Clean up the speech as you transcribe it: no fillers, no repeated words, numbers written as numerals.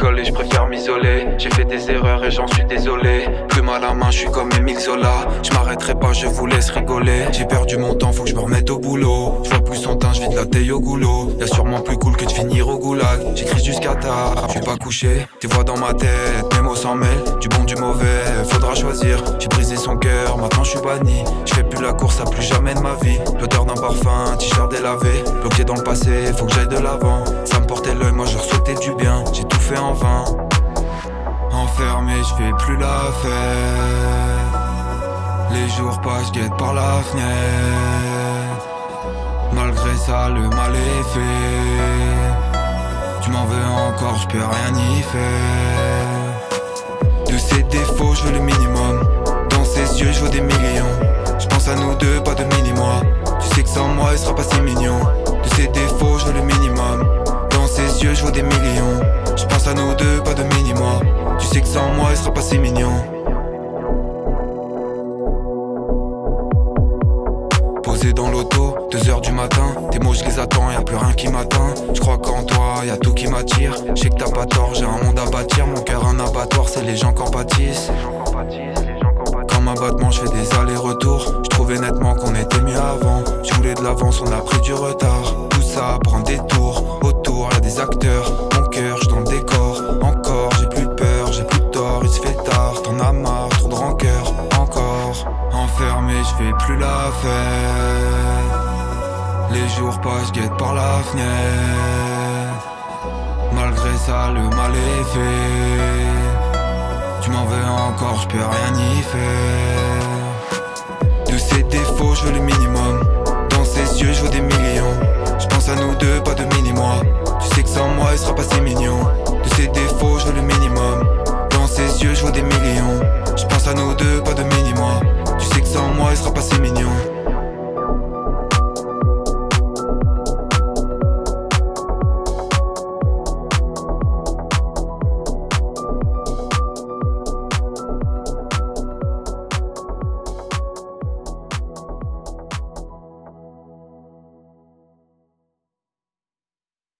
rigole et je préfère m'isoler. J'ai fait des erreurs et j'en suis désolé. Plume à la main, je suis comme Emile Zola. Je m'arrêterai pas, je vous laisse rigoler. J'ai perdu mon temps, faut que je me remette au boulot. Je vois plus son teint, je vis de la taille au goulot. Y'a sûrement plus cool que de finir au goulag. J'écris jusqu'à tard, je suis pas couché. Tes voix dans ma tête, mes mots s'en mêlent. Du bon, du mauvais, faudra choisir. J'ai brisé son cœur, maintenant je suis banni. Je fais plus la course à plus jamais de ma vie. L'odeur d'un parfum, t-shirt délavé. Bloqué dans le passé, faut que j'aille de l'avant. Ça me portait l'œil, moi je ressautais du bien. J'ai tout fait en vain. Enfermé, je fais plus la fête. Les jours passent, je guette par la fenêtre. Malgré ça, le mal est fait. Tu m'en veux encore, je peux rien y faire. De ses défauts, je veux le minimum. Dans ses yeux, je veux des millions. Je pense à nous deux, pas de mini-moi. Tu sais que sans moi, il sera pas si mignon. De ses défauts, je veux le minimum. Dans ses yeux, je veux des millions. Je pense à nous deux, pas de mini-moi. Tu sais que sans moi, il sera pas si mignon. Posé dans l'auto, 2h du matin. Tes mots je les attends, y'a plus rien qui m'atteint. Je crois qu'en toi, y'a tout qui m'attire. Je sais que t'as pas tort, j'ai un monde à bâtir. Mon cœur un abattoir, c'est les gens qui en pâtissent. Comme un battement, je fais des allers-retours. Je trouvais nettement qu'on était mieux avant. Je voulais de l'avance, on a pris du retard. Tout ça prend des tours. Autour, y'a des acteurs. Mon cœur, je dans le décor. Encore, j'ai plus peur, j'ai plus tort. Il se fait tard, t'en as marre, trop de rancœur. Encore, enfermé, je fais plus la fête. Les jours passent, je guette par la fenêtre. Malgré ça, le mal est fait. Tu m'en veux encore, je peux rien y faire. De ses défauts, je veux le minimum. Dans ses yeux, je veux des millions. Je pense à nous deux, pas de mini-moi. Tu sais que sans moi, il sera pas si mignon. De ses défauts, je veux le minimum.